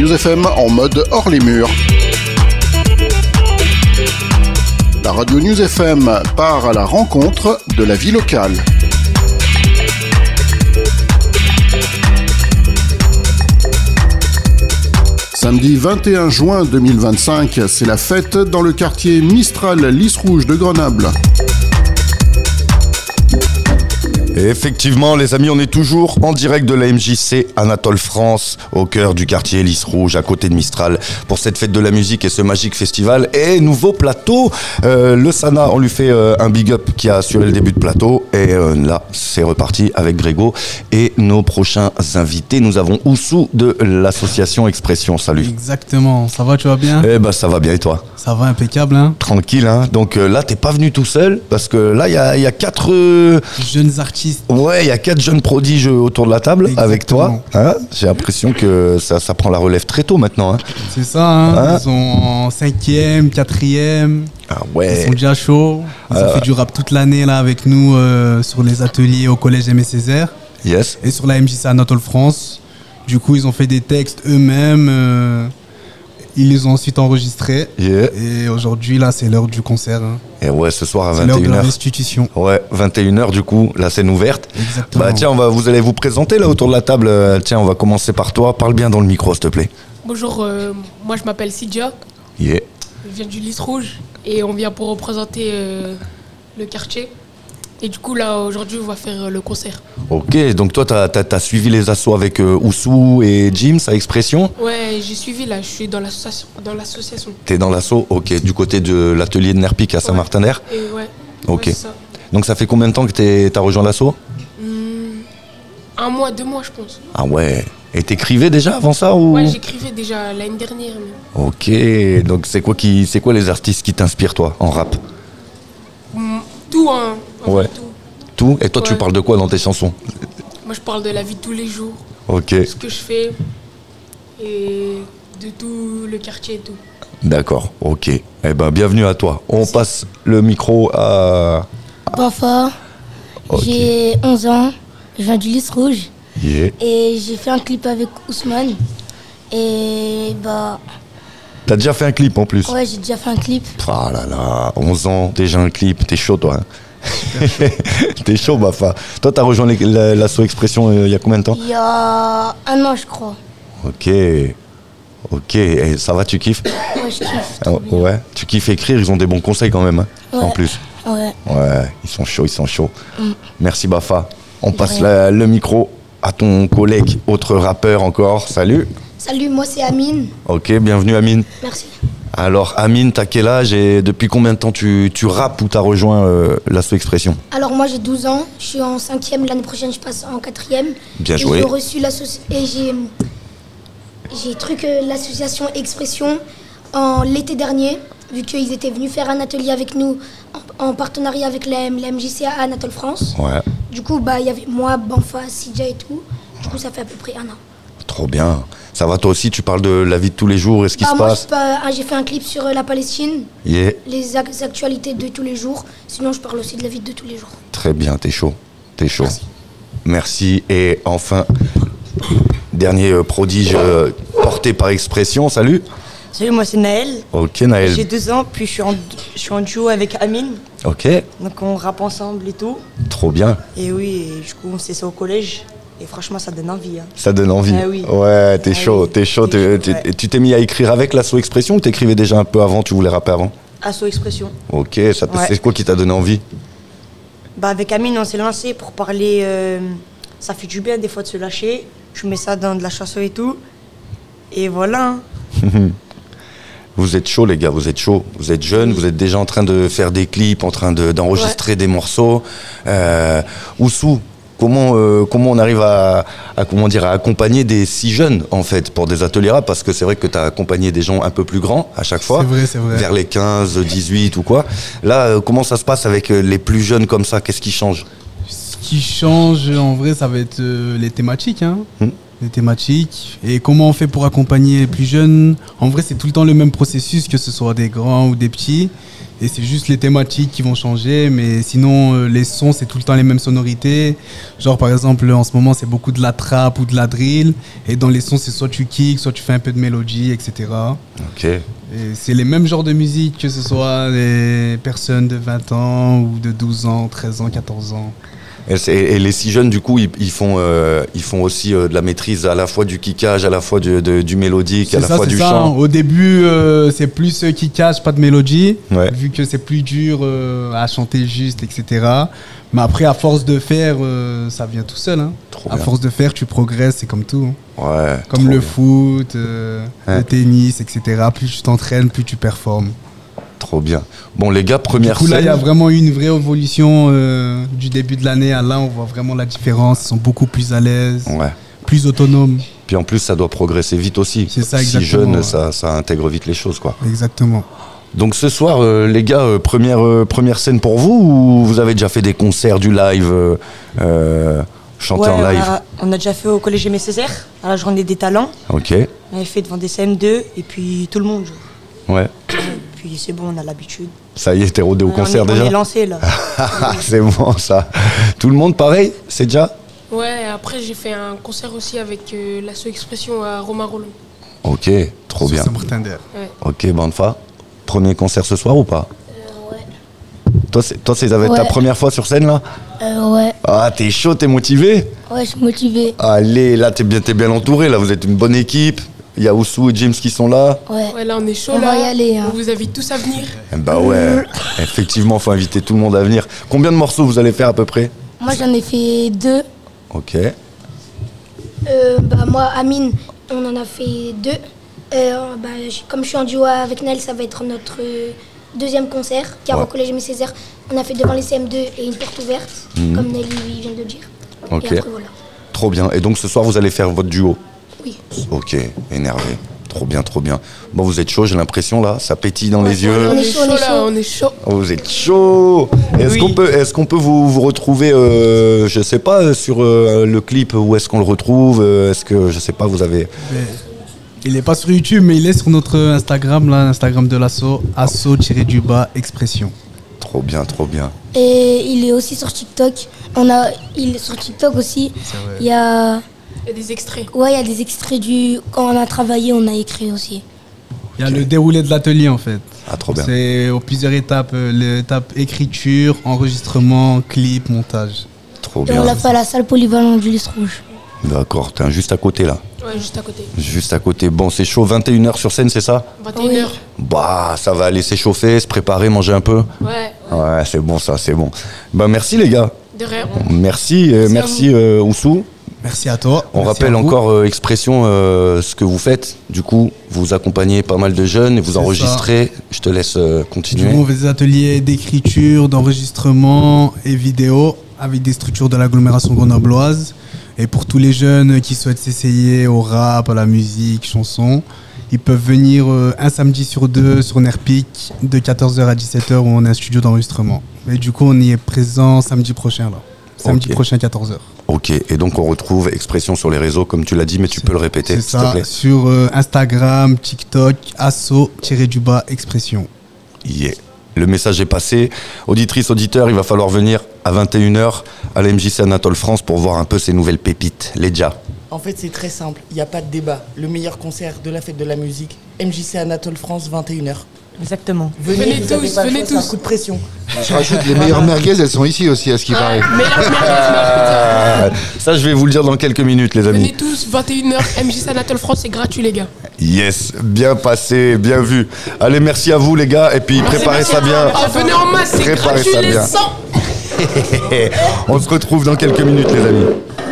News FM en mode hors les murs. La radio News FM part à la rencontre de la vie locale. Samedi 21 juin 2025, c'est la fête dans le quartier Mistral Lys Rouge de Grenoble. Et effectivement, les amis, on est toujours en direct de la MJC Anatole France, au cœur du quartier Lys Rouge, à côté de Mistral, pour cette fête de la musique et ce magique festival. Et nouveau plateau, le Sana, on lui fait un big up qui a assuré le début de plateau. Et là, c'est reparti avec Grégo et nos prochains invités. Nous avons Oussou de l'association Expression. Salut. Exactement, ça va, tu vas bien? Eh ben, ça va bien et toi? Ça va, impeccable, hein. Tranquille, hein. Donc là, t'es pas venu tout seul, parce que là, il y a 4... jeunes artistes. Ouais, il y a 4 jeunes prodiges autour de la table. Exactement. Avec toi. Hein, j'ai l'impression que ça prend la relève très tôt maintenant. Hein. C'est ça, hein. Ils sont en 5e, 4e. Ah ouais. Ils sont déjà chauds. Ils ont fait du rap toute l'année là avec nous sur les ateliers au collège Aimé Césaire. Yes. Et sur la MJC Anatole France. Du coup, ils ont fait des textes eux-mêmes. Ils les ont ensuite enregistrés. Yeah. Et aujourd'hui, là, c'est l'heure du concert. Hein. Et ouais, ce soir à 21h. C'est l'heure de la restitution. Ouais, 21h du coup, la scène ouverte. Exactement. Bah tiens, vous allez vous présenter là autour de la table. Tiens, on va commencer par toi. Parle bien dans le micro, s'il te plaît. Bonjour, moi je m'appelle Sidia. Yeah. Je viens du Lys Rouge et on vient pour représenter le quartier. Et du coup, là, aujourd'hui, on va faire le concert. Ok, donc toi, t'as suivi les assos avec Oussou et Jim, sa Expression? Ouais, j'ai suivi, là, je suis dans l'association. T'es dans l'asso? Ok, du côté de l'atelier de Nerpic à Saint-Martin-d'Air? Ouais. Ok. Ouais, ça. Donc ça fait combien de temps que t'as rejoint l'asso? 1 mois, 2 mois, je pense. Ah ouais. Et t'écrivais déjà avant ça ou... Ouais, j'écrivais déjà l'année dernière. Même. Ok, donc c'est quoi les artistes qui t'inspirent, toi, en rap? Tout, hein. Ouais. Tout. Et toi, ouais. Tu parles de quoi dans tes chansons? Moi, je parle de la vie de tous les jours. Ok. Ce que je fais et de tout le quartier et tout. D'accord, ok. Eh ben, bienvenue à toi. On passe le micro à... Bafa, okay. J'ai 11 ans, je viens du Lys Rouge. Yeah. Et j'ai fait un clip avec Ousmane. Et bah... T'as déjà fait un clip en plus? Ouais, j'ai déjà fait un clip. Ah là là, 11 ans, déjà un clip, t'es chaud toi. Hein. T'es chaud, Bafa. Toi, t'as rejoint l'asso Expression il y a combien de temps? Il y a 1 an, je crois. Ok, et ça va, tu kiffes? Ouais, je kiffe. Ouais, tu kiffes écrire, ils ont des bons conseils quand même, hein, ouais. En plus. Ouais, ils sont chauds. Merci, Bafa. On passe le micro à ton collègue, autre rappeur encore. Salut. Salut, moi c'est Amine. Ok, bienvenue Amine. Merci. Alors Amine, t'as quel âge et depuis combien de temps tu rappes ou t'as rejoint l'asso Expression? Alors moi j'ai 12 ans, je suis en 5e, l'année prochaine je passe en 4e. Bien joué. J'ai reçu l'association Expression en l'été dernier, vu qu'ils étaient venus faire un atelier avec nous en partenariat avec la MJC à Anatole France. Ouais. Du coup, il y avait moi, Banfa, Sidja et tout. Du coup, ça fait à peu près 1 an. Trop bien. Ça va toi aussi, tu parles de la vie de tous les jours et ce qui se passe? J'ai fait un clip sur la Palestine, yeah. Les actualités de tous les jours. Sinon, je parle aussi de la vie de tous les jours. Très bien, t'es chaud. Merci. Et enfin, dernier prodige porté par Expression, salut. Salut, moi c'est Naël. Ok, Naël. J'ai 2 ans, puis je suis en duo avec Amine. Ok. Donc on rappe ensemble et tout. Trop bien. Et oui, du coup on s'est ça au collège. Et franchement, ça donne envie. Hein. Ça donne envie. Ah oui. Ouais, t'es chaud. Tu t'es mis à écrire avec l'asso Expression ou t'écrivais déjà un peu avant, tu voulais rapper avant? Asso Expression. Ok, c'est quoi qui t'a donné envie? Avec Amine, on s'est lancé pour parler. Ça fait du bien des fois de se lâcher. Je mets ça dans de la chanson et tout. Et voilà. Vous êtes chaud les gars, vous êtes chaud. Vous êtes jeunes, vous êtes déjà en train de faire des clips, en train d'enregistrer des morceaux. Oussou, comment on arrive à accompagner des si jeunes en fait pour des ateliers rap, parce que c'est vrai que tu as accompagné des gens un peu plus grands à chaque fois. C'est vrai. Vers les 15, 18 ou quoi. Là, comment ça se passe avec les plus jeunes comme ça? Qu'est-ce qui change? Ce qui change en vrai, ça va être les thématiques. Hein. des thématiques. Et comment on fait pour accompagner les plus jeunes? En vrai, c'est tout le temps le même processus, que ce soit des grands ou des petits. Et c'est juste les thématiques qui vont changer, mais sinon les sons, c'est tout le temps les mêmes sonorités. Genre par exemple, en ce moment, c'est beaucoup de la trap ou de la drill. Et dans les sons, c'est soit tu kicks, soit tu fais un peu de mélodie, etc. Ok. Et c'est les mêmes genres de musique, que ce soit des personnes de 20 ans ou de 12 ans, 13 ans, 14 ans. Et les si jeunes, du coup, ils font aussi de la maîtrise à la fois du kickage, à la fois du mélodique, à la fois du chant. Au début, c'est plus kickage, pas de mélodie, Ouais. vu que c'est plus dur à chanter juste, etc. Mais après, à force de faire, ça vient tout seul. Hein. Trop À bien. force de faire, tu progresses, c'est comme tout. Hein. Ouais. Comme trop le bien. foot, Ouais. le tennis, etc. Plus tu t'entraînes, plus tu performes. Trop bien. Bon, les gars, Du première coup, là, il y a scène. vraiment eu une vraie évolution du début de l'année à là. On voit vraiment la différence. Ils sont beaucoup plus à l'aise, Ouais. plus autonomes. Puis en plus, ça doit progresser vite aussi. C'est ça, Si exactement, jeune, ouais. ça intègre vite les choses, quoi. Exactement. Donc ce soir, les gars, première scène pour vous, ou vous avez déjà fait des concerts, du live, chanter en live? On a déjà fait au collège Aimé Césaire, à la journée des talents. Ok. On avait fait devant des CM2 et puis tout le monde. Ouais. Puis c'est bon, on a l'habitude. Ça y est, t'es rodé au Ouais, concert on déjà? est lancé là. C'est bon ça. Tout le monde pareil? C'est déjà? Ouais, après j'ai fait un concert aussi avec l'Asso Expression à Romain Roland. Ok, trop Sur bien. Saint-Martin d'Air. Ok, Banfa. Premier concert ce soir ou pas? Ouais. Toi, c'est ta Ouais. première fois sur scène là? Ouais. Ah, t'es chaud, t'es motivé? Ouais, je suis motivée. Allez, là, t'es bien entouré. Là, vous êtes une bonne équipe. Il y a Oussou et James qui sont là. Ouais. Ouais, là on est chaud On là. va y aller, hein. On vous invite tous à venir. Bah ouais, effectivement, faut inviter tout le monde à venir. Combien de morceaux vous allez faire à peu près? Moi, j'en ai fait 2. Ok, Moi, Amine, on en a fait 2. Comme je suis en duo avec Nel, ça va être notre deuxième concert, car Ouais. au collège Aimé Césaire, on a fait devant les CM2 et une porte ouverte, comme Nel il vient de le dire. Ok. Et après, voilà. trop bien. Et donc ce soir, vous allez faire votre duo? Oui. Ok, énervé. Trop bien, trop bien. Bon, vous êtes chaud, j'ai l'impression là, ça pétille dans les yeux. On est chaud, on est là, chaud. on est chaud. Oh, vous êtes chaud. Est-ce qu'on peut vous retrouver, je sais pas, sur le clip, où est-ce qu'on le retrouve? Est-ce que, je sais pas, vous avez... Il n'est pas sur YouTube, mais il est sur notre Instagram, là, l'Instagram de l'asso, asso-expression. Trop bien, trop bien. Et il est aussi sur TikTok. Il est sur TikTok aussi. C'est vrai. Il y a des extraits. Ouais, il y a des extraits du. Quand on a travaillé, on a écrit aussi. Il y a le déroulé de l'atelier en fait. Ah, trop bien. C'est plusieurs étapes. L'étape écriture, enregistrement, clip, montage. Trop Et on bien. l'a fait à la salle polyvalente du Lys Rouge. D'accord, t'es juste à côté là. Ouais, juste à côté. Juste à côté. Bon, c'est chaud, 21h sur scène, c'est ça? 21h. Bah, ça va aller s'échauffer, se préparer, manger un peu. Ouais, Ouais, c'est bon ça, c'est bon. Bah, merci les gars. de rien. Merci Oussou. Merci à toi. On Merci rappelle à vous. encore Expression, ce que vous faites. Du coup, vous accompagnez pas mal de jeunes et vous C'est enregistrez. Je te laisse Du continuer. coup, on fait des ateliers d'écriture, d'enregistrement et vidéo avec des structures de l'agglomération grenobloise. Et pour tous les jeunes qui souhaitent s'essayer au rap, à la musique, chanson, ils peuvent venir un samedi sur 2 sur Nerpic de 14h à 17h où on a un studio d'enregistrement. Et du coup, on y est présent samedi prochain là. Samedi Ok. prochain 14h. Ok, et donc on retrouve Expression sur les réseaux, comme tu l'as dit, mais tu peux le répéter, C'est s'il te ça, plaît. sur Instagram, TikTok, asso-expression. Yeah. Le message est passé. Auditrice, auditeur, il va falloir venir à 21h à la MJC Anatole France pour voir un peu ces nouvelles pépites. Ledja. En fait, c'est très simple, il n'y a pas de débat. Le meilleur concert de la fête de la musique, MJC Anatole France, 21h. Exactement. Venez vous avez tous, pas le venez choix, c'est un tous. coup de pression. Je rajoute, les meilleures merguez, elles sont ici aussi, à ce qui paraît. Ça, je vais vous le dire dans quelques minutes, les amis. Venez tous, 21h, MJC Anatole France, c'est gratuit les gars. Yes, bien passé, bien vu. Allez, merci à vous, les gars, et puis préparez ça bien. Ah, venez en masse, c'est Préparez gratuit ça les bien. 100. On se retrouve dans quelques minutes, les amis.